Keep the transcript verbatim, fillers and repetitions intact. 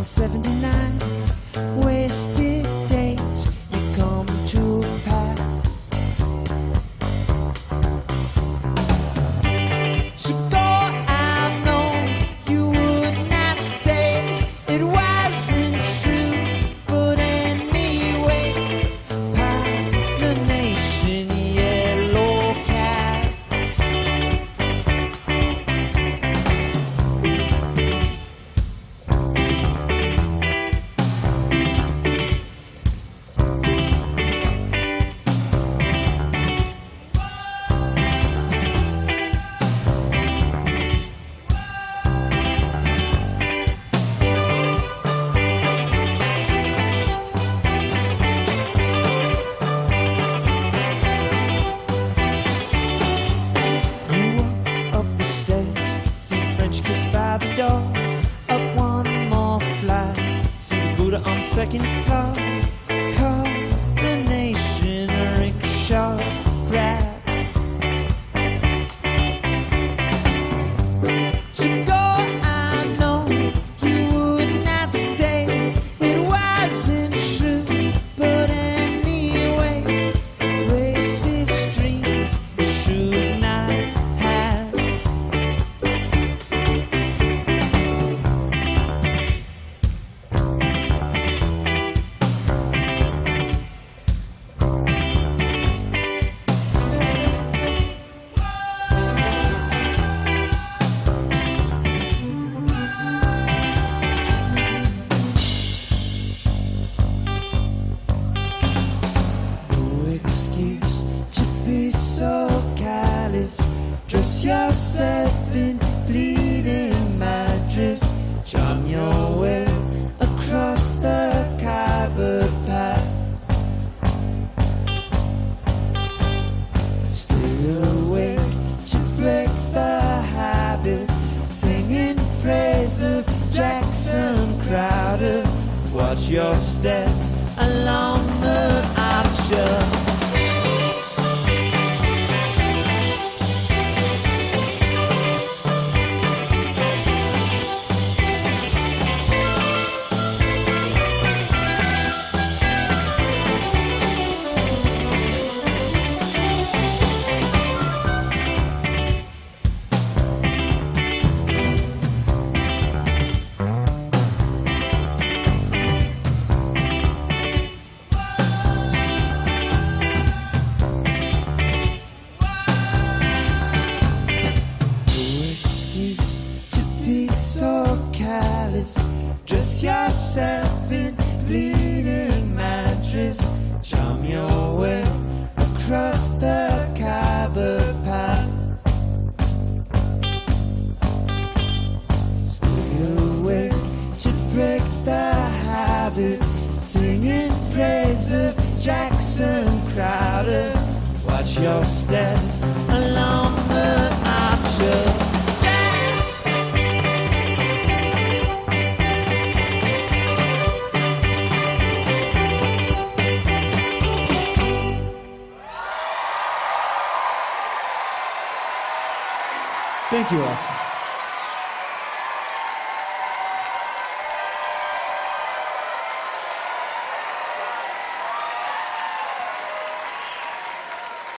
on seventy-nine. Wasted days, you come to pass. So go, I know you would not stay. It wasn't true, but anyway, Pine the Nation, Yellow Cab. By the door, up one more flight, see the Buddha on the second floor. Call the nation, a rickshaw grab. So go, I know you would not stay. It wasn't true, but anyway, racist dreams you should not have. Excuse to be so callous. Dress yourself in bleeding mattress. Charm your way across the Khyber Pass. Stay awake to break the habit, singing praise of Jackson Crowder. Watch your step along the option. Dress yourself in bleeding mattress. Charm your way across the Khyber Pass. Stay awake to break the habit, singing praise of Jackson Crowder. Watch your step along the archer. Thank you, Austin.